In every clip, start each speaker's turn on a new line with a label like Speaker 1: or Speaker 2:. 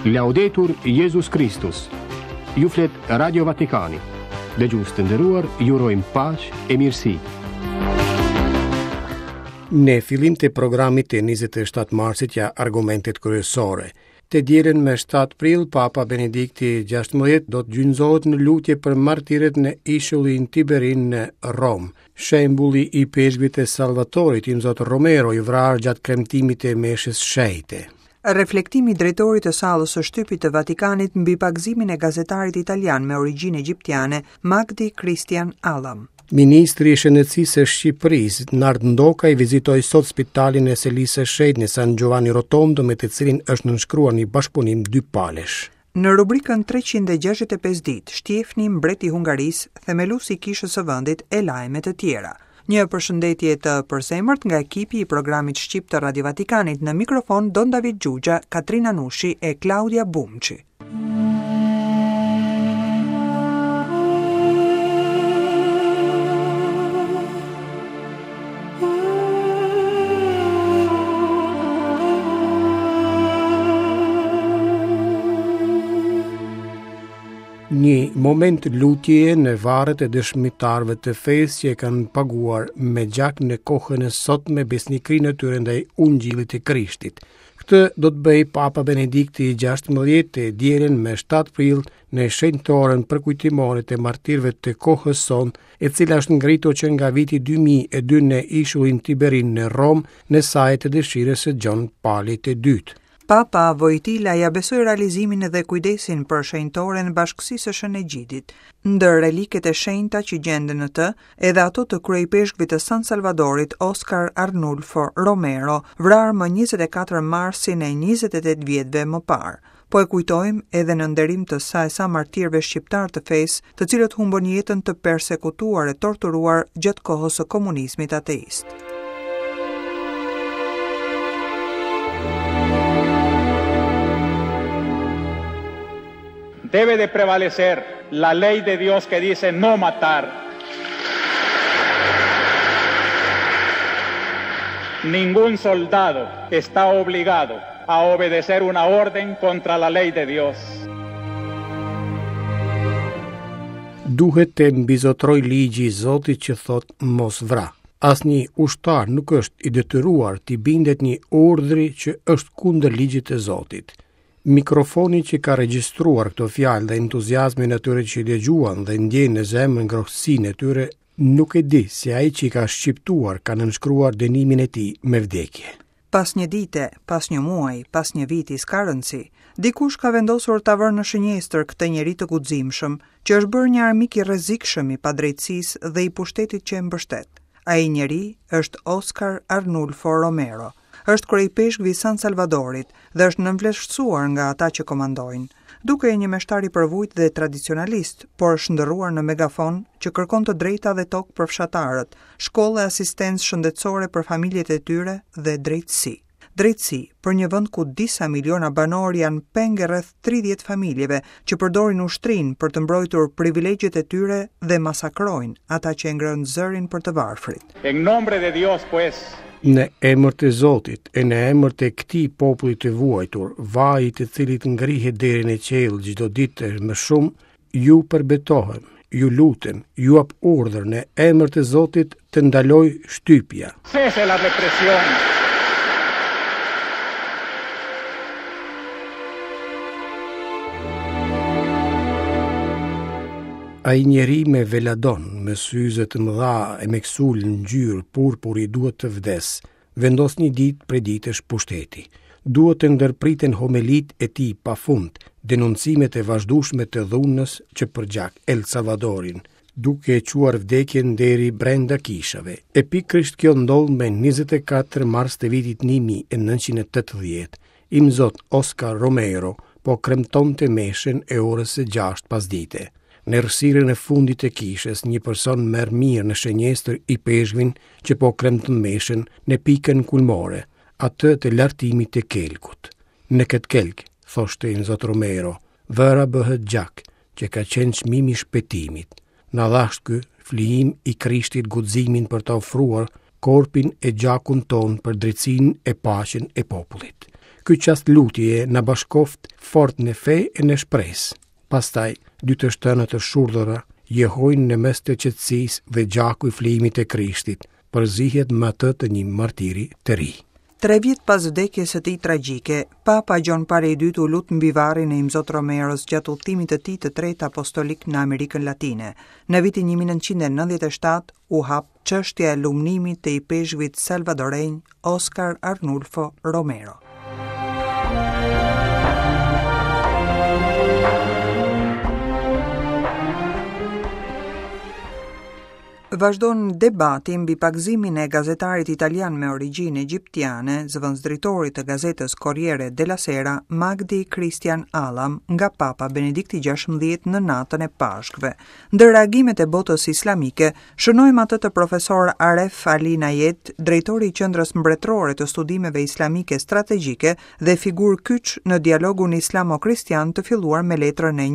Speaker 1: Laudetur Jesus Christus. Ju flet Radio Vatikani. Dëgjues të nderuar, ju urojmë paqë e mirësi.
Speaker 2: Në fillim të programit të 27 marsit ja argumentet kryesore. Të dielën me 7 prill, Papa Benedikti XVI do të gjynëzohet në lutje për martirët në ishullin Tiberin në Rom. Shembulli i peshqvit e Salvatorit, i Zot Romero, i vrarë gjatë kremtimit të meshës shejte.
Speaker 3: Reflektimi i drejtorit të sallës së shtypit të Vatikanit mbi pagëzimin e gazetarit italian me origjinë egjiptiane Magdi Christian Allam.
Speaker 2: Ministri i Shëndetësisë së Shqipërisë, Nard Ndoka, i vizitoi sot spitalin e Selisë së Shejtë në San Giovanni Rotondo, me të cilin është nënshkruar një bashkëpunim dypalesh.
Speaker 3: Në rubrikën 365 ditë, Shtiefni, mbreti i Hungarisë, themeluesi i kishës së vendit, e lajme të tjera. Një përshëndetje të përzemërt nga ekipi i programit shqip të Radio Vatikanit, në mikrofon Don David Gjugja, Katrina Nushi e Claudia Bumçi.
Speaker 2: Një moment lutje në varet e dëshmitarëve të fesë që e kanë paguar me gjak në kohën e sotme besnikrinë e tyre ndaj Ungjillit të Krishtit. Këtë do të bëjë Papa Benedikti XVI të dielën me 7 prill në shenjtoren përkujtimore të martirëve të kohës sonë, e cila është ngritur që nga viti 2002 në ishullin Tiberin në Rom, në sajt të dëshirës së Gjon Paulit II.
Speaker 3: Papa Wojtyla ja besoi realizimin dhe kujdesin për shenjtoren Bashkësisë së Shënëgjidit. Ndër reliket e shenjta që gjenden në të, edhe ato të kryepeshkëvit të San Salvadorit Oscar Arnulfo Romero, vrarë më 24 marsin e 28 vjetëve më parë. Po e kujtojmë edhe në nderim të saj sa martirëve shqiptar të fesë, të cilët humbën jetën të persekutuar e torturuar gjatë kohës së komunizmit ateist.
Speaker 4: Debe de prevalecer la ley de Dios que dice no matar. Ningún soldado está obligado a obedecer una orden contra la ley de Dios.
Speaker 2: Duhet të mbizotroj ligji i Zotit që thot mos vra. Asnjë ushtar nuk është i detyruar të bindet një urdhri që është kundër ligjit të Zotit. Mikrofoni që ka regjistruar këto fjalë dhe entuziazmin e tyre që dëgjuan dhe ndjen në zemrën ngrohtësinë e tyre, nuk e di se ai që ka shqiptuar ka nënshkruar dënimin e tij me vdekje.
Speaker 3: Pas një dite, pas një muaji, pas një viti, s'ka rëndësi. Dikush ka vendosur ta vërë në shënjestër këtë njeri të guximshëm, që është bërë një armik i rrezikshëm i padrejtësisë dhe i pushtetit që e mbështet. Ai njeri është Oscar Arnulfo Romero. Është kryepeshkëvi i San Salvadorit dhe është nënvlerësuar nga ata që komandojnë. Duke një meshtari përvujt dhe tradicionalist, por shndërruar në megafon që kërkon të drejta dhe tokë për fshatarët, shkollë e asistencë shëndetësore për familjet e tyre dhe drejtësi. Drejtësi për një vend ku disa miliona banor janë pengë rreth 30 familjeve që përdorin ushtrinë për të mbrojtur privilegjet e tyre dhe masakrojnë ata që e ngrënë zërin për të varfrit.
Speaker 4: En nombre de Dios, pues,
Speaker 2: në emër të Zotit e në emër të këtij populli të vuajtur, vaji të cilit ngrihet deri në qiell çdo ditë më shumë, ju përbetohem, ju lutem, ju jap urdhër në emër të Zotit të ndaloj shtypja.
Speaker 4: Cese la represión.
Speaker 2: Ai njeri me veladon, me syze të mëdha e me ksul në ngjyrë purpuri duhet të vdes, vendos një ditë prej ditësh pushteti. Duhet të ndërpriten homilit e tij pafund, denuncimet e vazhdueshme të dhunës që përgjak El Salvadorin, duke e quar vdekjen deri brenda kishave. E pikërisht kjo ndodh me 24 mars të vitit 1980. I Zot Oscar Romero po kremtonte meshën e orës së 6 pasdite. Në errësirën e fundit të kishës, një person merr mirë në shënjestër i peshqvin që po kremton meshën në pikën kulmore, atë të lartimit të kelkut. Në këtë kelk, thoshte i Zot Romero, vëra bëhet gjak që ka qenë çmimi i shpëtimit. Na dhash ky flijim i Krishtit guximin për të ofruar korpin e gjakun ton për drejtsinë e paqen e popullit. Ky qast lutje na bashkoft fort në fe e në shpresë. Pastaj, dy të shtënët të shurdhëra jehojnë në mes të qetësisë dhe gjaku i flimit të Krishtit, përzihet me atë të një martiri të ri.
Speaker 3: 3 vjet pas vdekjes së tij tragjike, Papa Gjon Pari II u lut mbi varrin e Imzot Romeros gjatë udhëtimit të tij të tretë apostolik në Amerikën Latine. Në vitin 1997 u hap çështja e lumnimit të i peshqvit salvadorenj Oscar Arnulfo Romero. Vazhdon debati mbi pagëzimin e gazetarit italian me origjinë egjiptiane, zëvendësdritorit të gazetës Corriere della Sera, Magdi Christian Allam, nga Papa Benedikti XVI në natën e Pashkëve. Ndër reagimet e botës islamike, shënojmë atë të profesor Aref Ali Nayed, drejtori i Qendrës Mbretërore të Studimeve Islamike Strategjike dhe figurë kyç në dialogun islamo-kristian të filluar me letrën e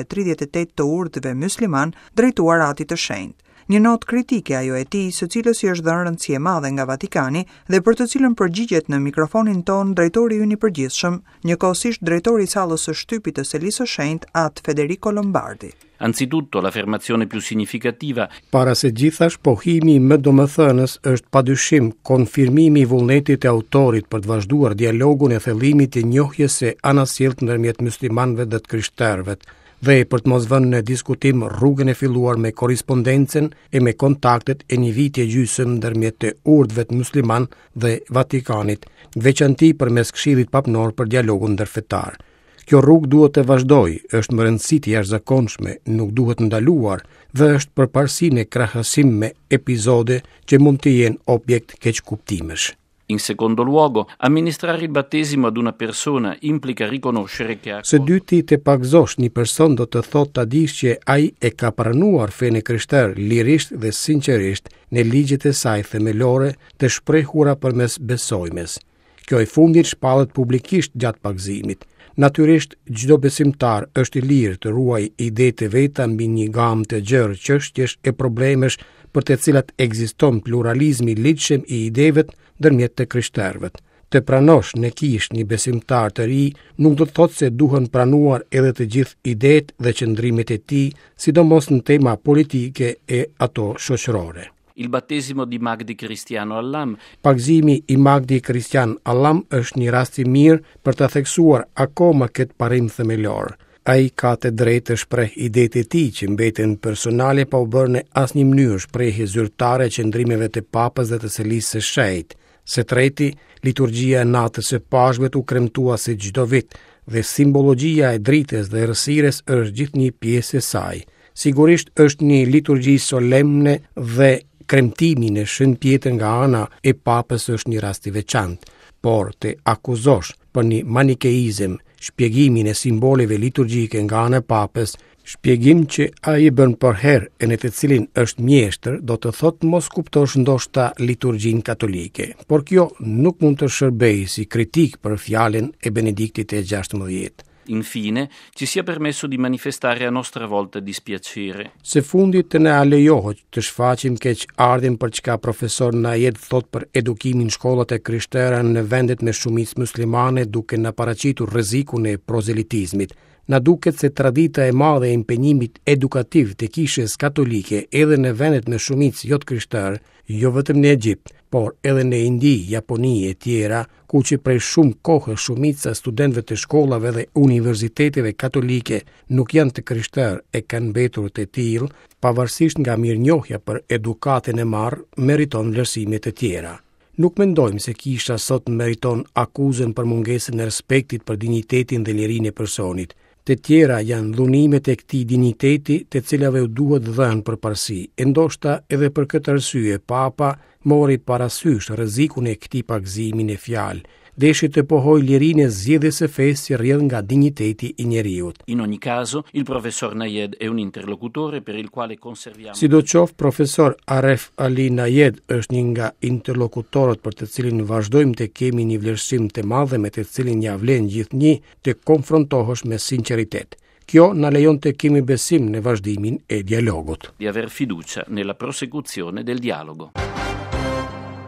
Speaker 3: 138 të urdhëve musliman drejtuar Atit të Shenjtë. Një notë kritike ajo e tij, së cilës i është dhënë rëndësi e madhe nga Vatikani dhe për të cilën përgjigjet në mikrofonin ton drejtori ynë i përgjithshëm, njëkohësisht drejtori i sallës së shtypit të Selisë së Shenjtë, At Federico Lombardi.
Speaker 5: Anzitutto l'affermazione più significativa.
Speaker 2: Para se gjithash pohimi më domethënës është padyshim konfirmimi i vullnetit e autorit për të vazhduar dialogun e thellimit të njohjes së anasjellt ndërmjet muslimanëve dhe të krishterëve, dhe për të mos vënë në diskutim rrugën e filluar me korrespondencën e me kontaktet e një viti e gjysmë ndërmjet të urdhëve të musliman dhe Vatikanit, veçanti përmes Këshillit Papnor për dialogun ndërfetar. Kjo rrugë duhet të vazhdojë, është më rëndësitë jashtëzakonshme, nuk duhet ndaluar dhe është përparësi në krahasim me episode që mund të jenë objekt keqkuptimesh.
Speaker 5: In secondo luogo, amministrare il battesimo ad una persona implica riconoscere che ha...
Speaker 2: Së dyti të pagzosh një person do të thotë ta dish që ai e ka pranuar fenë krishter lirisht dhe sinqerisht në ligjet e saj themelore të shprehura përmes besojmes. Kjo e fundit shpallet publikisht gjatë pagëzimit. Natyrisht, çdo besimtar është i lirë të ruajë idetë e veta mbi një gamë të gjerë çështjesh e problemesh për të cilat ekziston pluralizmi i ligjshëm i ideve ndërmjet të krishterëve. Të pranosh në kish një besimtar të ri nuk do të thotë se duhen pranuar edhe të gjithë idetë dhe qëndrimet e tij, sidomos në tema politike e ato shoqërore.
Speaker 5: Il battesimo di Magdi Cristiano Allam.
Speaker 2: Pagëzimi i Magdi Cristian Allam është një rast i mirë për të theksuar akoma këtë parim themelor. Ai ka të drejtë të shpreh idetë e tij që mbeten personale pa u bërë në asnjë mënyrë shprehje zyrtare e qëndrimeve të Papës dhe të Selisë së Shenjtë. Së treti, liturgjia e natës së Pashkëve u kremtua si çdo vit dhe simbologjia e dritës dhe errësirës është gjithë një pjesë e saj. Sigurisht është një liturgji solemne dhe kremtimi në shënpjetër nga ana e Papës është një rast i veçantë, por të akuzosh për një manikeizëm shpjegimin e simboleve liturgjike nga ana e Papës, shpjegim që ai bën për herë e në të cilin është mjeshtër, do të thotë mos kuptosh ndoshta liturgjinë katolike, por kjo nuk mund të shërbejë si kritik për fjalën e Benediktit të XVI.
Speaker 5: Infine, ci sia permesso di manifestare a nostra volta dispiacere.
Speaker 2: Së fundit të na lejohet të shfaqim keqardhjen për çka profesor Nayed thot për edukimin në shkollat e krishtere në vendet me shumicë muslimane, duke na paraqitur rrezikun e prozelitizmit. Na duket se tradita e madhe e impenjimit edukativ të kishës katolike edhe në vendet me shumicë jo të krishterë, jo vetëm në Egjipt, por edhe në Indi, Japoni e tjera, ku që prej shumë kohë shumica studentëve të shkollave dhe universiteteve katolike nuk janë të krishterë e kanë mbetur të tillë, pavarësisht nga mirënjohja për edukatën e marrë, meriton vlerësime të tjera. Nuk mendojmë se kisha sot meriton akuzën për mungesën e respektit për dinjitetin dhe lirinë e personit. Të tjera janë dhunimet e këtij dinjiteti të cilave u duhet dhënë përparësi. E ndoshta edhe për këtë arsye Papa mori parasysh rrezikun e këtij pagëzimi në fjalë, deshi të pohoj lirinë e zgjedhjes së fesë si rrjedh nga dinjiteti i njeriut.
Speaker 5: In ogni caso, il professor Nayed è un interlocutore per il quale conserviamo.
Speaker 2: Sidoqoftë, profesor Aref Ali Nayed është një nga interlokutorët për të cilin vazhdojmë të kemi një vlerësim të madh me të cilin ja vlen gjithnjë të konfrontohesh me sinqeritet. Kjo na lejon të kemi besim në vazhdimin e dialogut.
Speaker 5: Di aver fiducia nella prosecuzione del dialogo.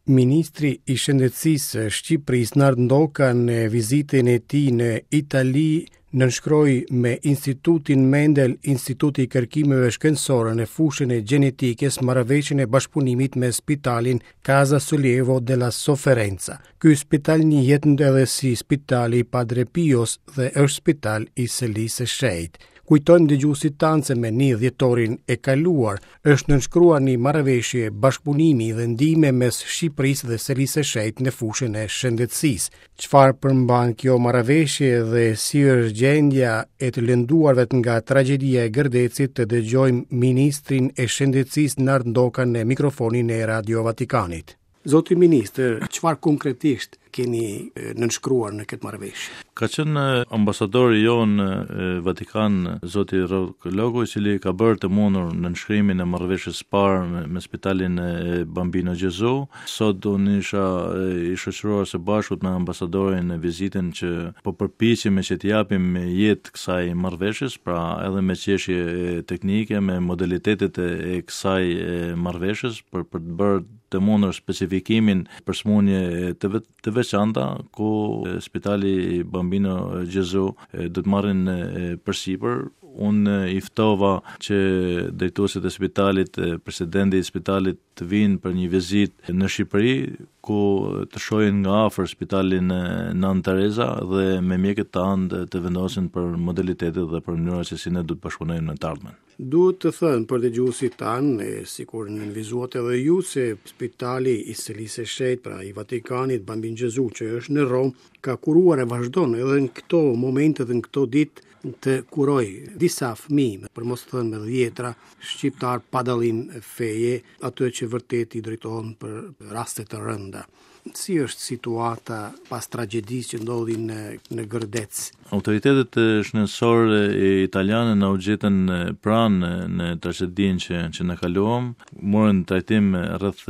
Speaker 2: Ministri i Shëndetësisë Shqipërisë Nart Ndoka në vizitën e tij në Itali nënshkroi me Institutin Mendel, Instituti i Kërkimeve Shkencore në fushën e gjenetikës, marrëveshjen e bashkëpunimit me Spitalin Casa Sollievo della Sofferenza. Ky spital njihet edhe si Spitali Padre Pios dhe është spital i Selisë së Shejtë. Kujtojmë dëgjuesit tanë se me 1 dhjetorin e kaluar është nënshkruar një marrëveshje bashkëpunimi dhe ndihme mes Shqipërisë dhe Selisë së Shejtë në fushën e shëndetësisë. Çfarë përmban kjo marrëveshje dhe si është gjendja e të lënduarve nga tragjedia e Gërdecit, të dëgjojmë ministrin e shëndetësisë Nart Ndoka në mikrofonin e Radio Vatikanit. Zoti ministër, çfarë konkretisht keni nënshkruar në këtë marrëveshje?
Speaker 6: Ka qenë ambasadori jonë Vatikan, zoti Logo, i cili ka bërë të mundur në nënshkrimin e marrëveshjes parë me Spitalin e Bambino Gesù. Sot unë isha i shoqëruar së bashku me ambasadorin në vizitën që po përpiqemi që të japim jetë kësaj marrëveshjes, pra edhe me çështje teknike, me modalitetet e kësaj marrëveshjes për të bërë të mundur specifikimin për smundje të veçanta ku Spitali Bambino Gesù do të marrin përsipër. Unë i ftova që drejtuesit e spitalit, presidenti i spitalit të vinë për një vizitë në Shqipëri, ku të shohin nga afër spitalin Nën Tereza dhe me mjekët tanë të vendosin për modalitetet dhe për mënyra që si ne do të bashkëpunojmë në të ardhmen.
Speaker 2: Duhet të thënë për dëgjuesit tanë, sikur nënvizuat edhe ju, se Spitali i Selisë së Shejtë, pra i Vatikanit Bambino Gesù, që është në Rom, ka kuruar e vazhdon edhe në këto momente dhe në këto ditë të kuroj disa fëmijë, për mos të thënë me dhjetra, shqiptar pa dallim feje, ato që vërtet i drejtohen për raste të rënda. Si është situata pas tragjedisë që ndodhi në Gërdec?
Speaker 6: Autoritetet shëndetësore italiane na u gjetën pranë në tragjedinë që na kaluam. Morën trajtim rreth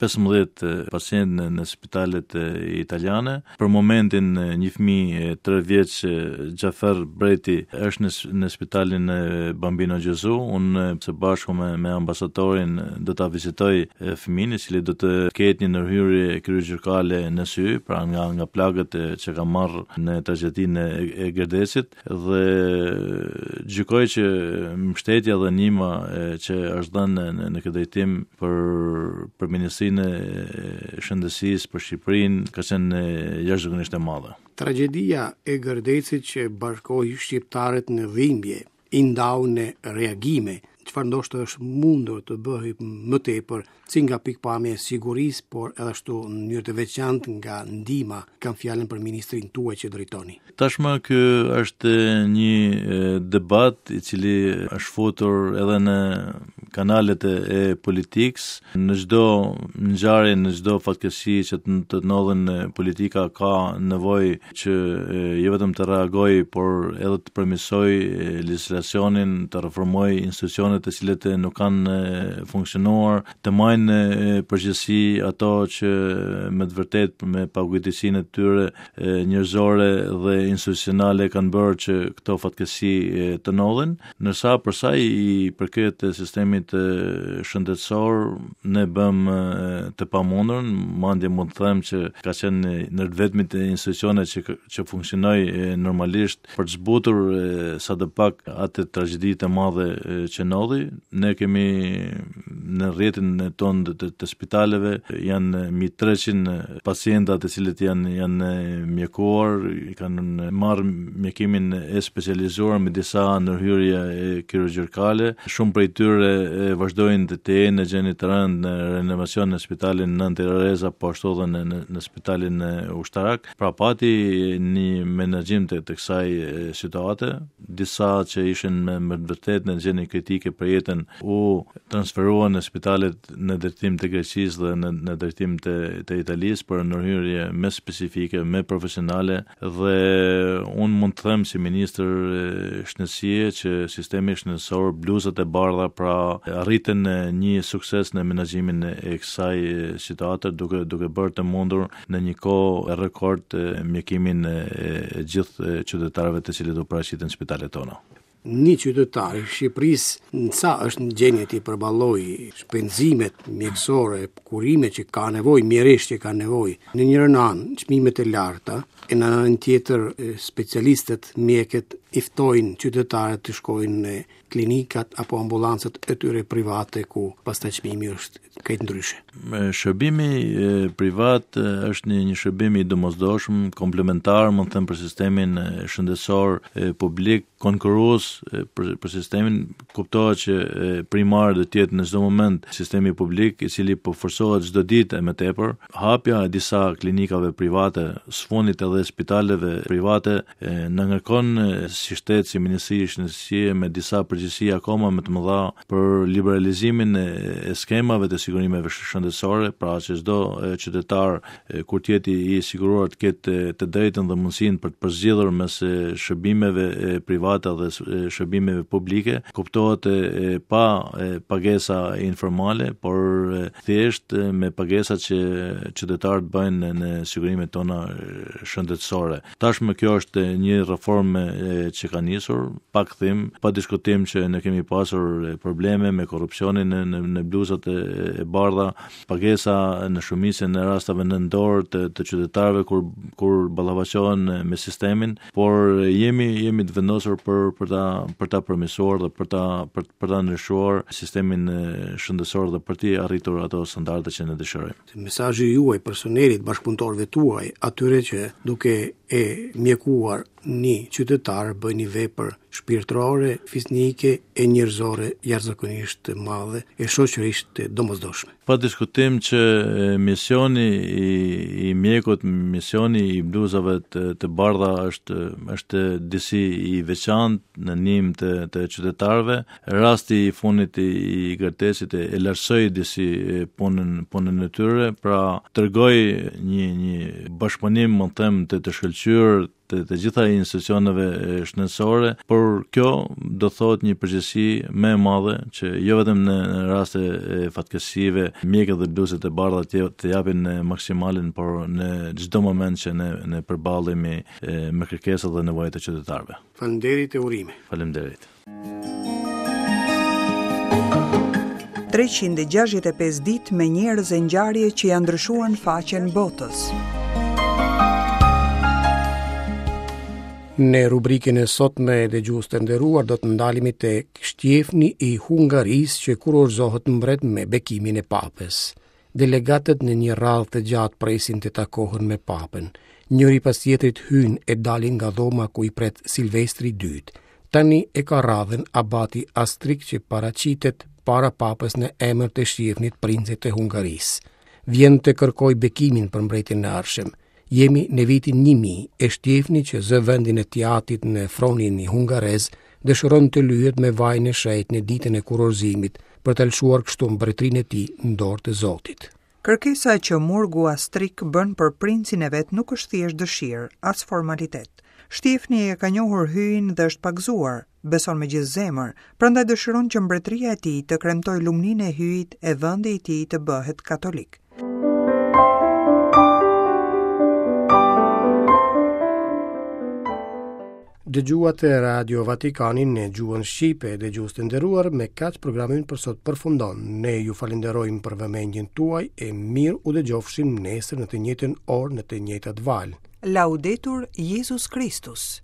Speaker 6: 15 pacientë në spitalet italiane. Për momentin një fëmijë 3 vjeç, Xhafer Breti, është në spitalin Bambino Gesù. Unë së bashku me ambasadorin do ta vizitoj fëmijën, i cili do të ketë një ndërhyrje kirurgjikale në sy, pra nga plagët që ka marrë në tragjedinë e Gërdecit, dhe gjykoj që mbështetja dhe ndihma që është dhënë në këtë drejtim për Ministrinë e Shëndetësisë për Shqipërinë ka qenë jashtëzakonisht e madhe.
Speaker 2: Tragjedia e Gërdecit që bashkoi shqiptarët në dhimbje, i ndau në reagime, çfarë ndoshta është mundur të bëhej më tepër, si nga pikpamja e sigurisë, por edhe ashtu në mënyrë të veçantë nga ndihma, kam fjalën për ministrin tuaj që drejtoni.
Speaker 6: Tashmë ky është një debat i cili është futur edhe në kanalet e politikës. Në çdo ngjarje, në çdo fatkeqësi që të ndodhen politika ka nevojë që jo vetëm të reagojë, por edhe të përmirësojë legjislacionin, të reformojë institucionet të cilat nuk kanë funksionuar, të marrin përgjegjësi ato që me të vërtetë me paguajtësinë e tyre njerëzore dhe institucionale kanë bërë që këto fatkeqësi të ndodhin. Ndërsa për sa i përket sistemit shëndetësor, ne bëm të pamundurën, madje mund të them që ka qenë në vetmit institucione që funksionoi normalisht për të zbutur sadopak atë tragjedi të madhe që ndodhi. Ne kemi në rrjetin tonë të spitaleve janë mbi 300 pacienta të cilët janë mjekuar, i kanë marrë mjekimin e specializuar me disa ndërhyrje kirurgjikale. Shumë prej tyre vazhdojnë të jenë në gjendje të rëndë në renovacion në spitalin Nën Tereza, po ashtu edhe në spitalin ushtarak. Pra pati një menaxhim të kësaj situate, disa që ishin me vërtet në gjendje kritike për jetën u transferuan në spitalet në drejtim të Greqisë dhe në drejtim të Italisë për ndërhyrje me specifike, me profesionale, dhe unë mund të them si ministër shëndetësie që sistemi shëndetësor, bluzat e bardha, pra arritën një sukses në menaxhimin e kësaj situate, duke bërë të mundur në një kohë rekord mjekimin e gjithë qytetarëve të cilët u paraqiten në spitalet tona.
Speaker 2: një qytetar i Shqipërisë në sa është në gjendje të përballojë shpenzimet mjekësore, kurimet që ka nevojë, mjerisht që ka nevojë. Në njërin anë çmimet e larta, e në anën tjetër specialistët, mjekët i ftojnë qytetarët të shkojnë në klinikat apo ambulancët e tyre private ku pastaj çmimi është këtë ndryshe.
Speaker 6: Shërbimi privat është një shërbim i domosdoshëm, komplementar, më thënë, për sistemin shëndetësor publik, konkurrues për sistemin. Kuptohet që primar do të jetë në çdo moment sistemi publik, i cili po forcohet çdo ditë më tepër. Hapja e disa klinikave private, sfondit edhe spitaleve private, na ngarkon si shtet, si Ministri i Shëndetësisë me disa përgjegjësi akoma më të mëdha për liberalizimin e skemave të sigurimeve shëndetësore, pra që çdo qytetar kur të jetë i siguruar të ketë të drejtën dhe mundësinë për të përzgjedhur mes shërbimeve private dhe shërbimeve publike, kuptohet pa pagesa informale, por thjesht me pagesat që qytetarët bëjnë në sigurimet tona shëndetësore. Tashmë kjo është një reformë që ka nisur, pa kthim, pa diskutim që ne kemi pasur probleme me korrupsionin në bluzat e bardha, pagesa në shumicën e rasteve në dorë të qytetarëve kur ballafaqohen me sistemin, por jemi të vendosur për ta përmirësuar dhe për ta ndryshuar sistemin shëndetësor dhe për të arritur ato standarde që ne dëshirojmë.
Speaker 2: Mesazhi juaj personelit, bashkëpunëtorëve tuaj, atyre që duke e mjekuar një qytetar bëjnë një vepër shpirtërore, fisnike e njerëzore jashtëzakonisht të madhe e shoqërisht domosdoshme.
Speaker 6: Pa diskutim që misioni i mjekut, misioni i bluzave të bardha është disi i veçantë në ndihmë të qytetarëve. Rasti i fundit i Gartesit e lartësoi disi punën e tyre, pra tregoi një bashkëpunim, më them, të shkëlqyer të gjitha institucioneve shëndetësore, por kjo do thot një përgjegjësi më e madhe që jo vetëm në raste fatkeqësive mjekët dhe bluzat e bardha të japin maksimalen, por në çdo moment që ne përballemi me kërkesat dhe nevojat e qytetarëve.
Speaker 2: Faleminderit e urime.
Speaker 6: Faleminderit.
Speaker 3: 365 ditë me njerëz e ngjarje që ja ndryshuan faqen botës.
Speaker 2: Në rubrikën e sotme e dëgjues të nderuar do të ndalemi tek shtjefni i Hungarisë që kurorzohet mbret me bekimin e papës. Delegatët në një radhë të gjatë presin të takohen me papën. Njëri pas tjetrit hynë e dalin nga dhoma ku i pret Silvestri II. Tani e ka radhen abati Astrik që paraqitet para papës në emër të shtjefnit princit të Hungarisë. Vjen të kërkoj bekimin për mbretin e ardhshëm. Jemi në vitin 1000 e shtjefni që zë vendin e Tiatit në fronin i hungarez dëshiron të lyhet me vajin e shejt në ditën e kurorzimit për të lëshuar kështu mbretërinë e tij në dorë të Zotit.
Speaker 3: Kërkesa që Murgu Astrik bën për princin e vet nuk është thjesht dëshirë, as formalitet. Shtjefni e ka njohur hyjin dhe është pagzuar, beson me gjithë zemër, prandaj dëshiron që mbretëria e tij të kremtojë lumninë e hyjit e vendi i tij të bëhet katolik.
Speaker 2: Dëgjuat e Radio Vatikanin në gjuhën shqipe, dëgjues të nderuar, me kaq programin për sot përfundon. Ne ju falenderojmë për vëmendjen tuaj e mirë u dëgjofshim nesër në të njëjtën orë në të njëjtat valë.
Speaker 3: Laudetur Jesus Christus.